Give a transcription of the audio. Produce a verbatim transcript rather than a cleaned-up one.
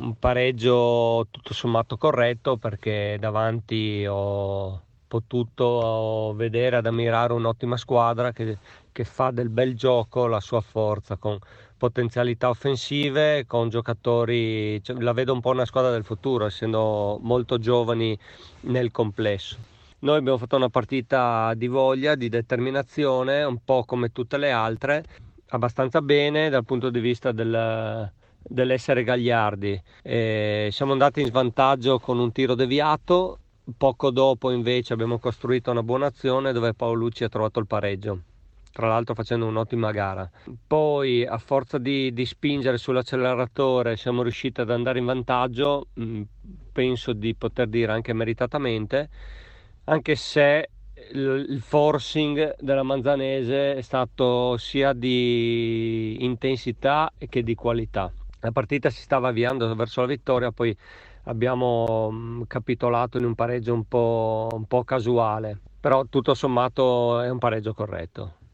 un pareggio tutto sommato corretto, perché davanti ho potuto vedere ad ammirare un'ottima squadra che, che fa del bel gioco la sua forza, con potenzialità offensive, con giocatori, cioè, la vedo un po' una squadra del futuro, essendo molto giovani nel complesso. Noi abbiamo fatto una partita di voglia, di determinazione, un po' come tutte le altre, abbastanza bene dal punto di vista del, dell'essere gagliardi. E siamo andati in svantaggio con un tiro deviato, poco dopo invece abbiamo costruito una buona azione dove Paolucci ha trovato il pareggio, tra l'altro facendo un'ottima gara. Poi a forza di, di spingere sull'acceleratore siamo riusciti ad andare in vantaggio, mh, penso di poter dire anche meritatamente, anche se il, il forcing della Manzanese è stato sia di intensità che di qualità. La partita si stava avviando verso la vittoria, poi abbiamo mh, capitolato in un pareggio un po', un po' casuale, però tutto sommato è un pareggio corretto.